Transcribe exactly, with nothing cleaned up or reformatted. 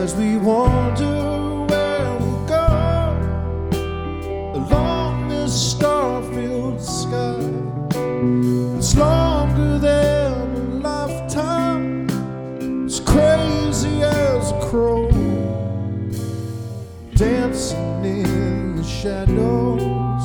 as we wonder where we'll go along this star-filled sky. It's longer than a lifetime, it's crazy as a crow, dancing in the shadows.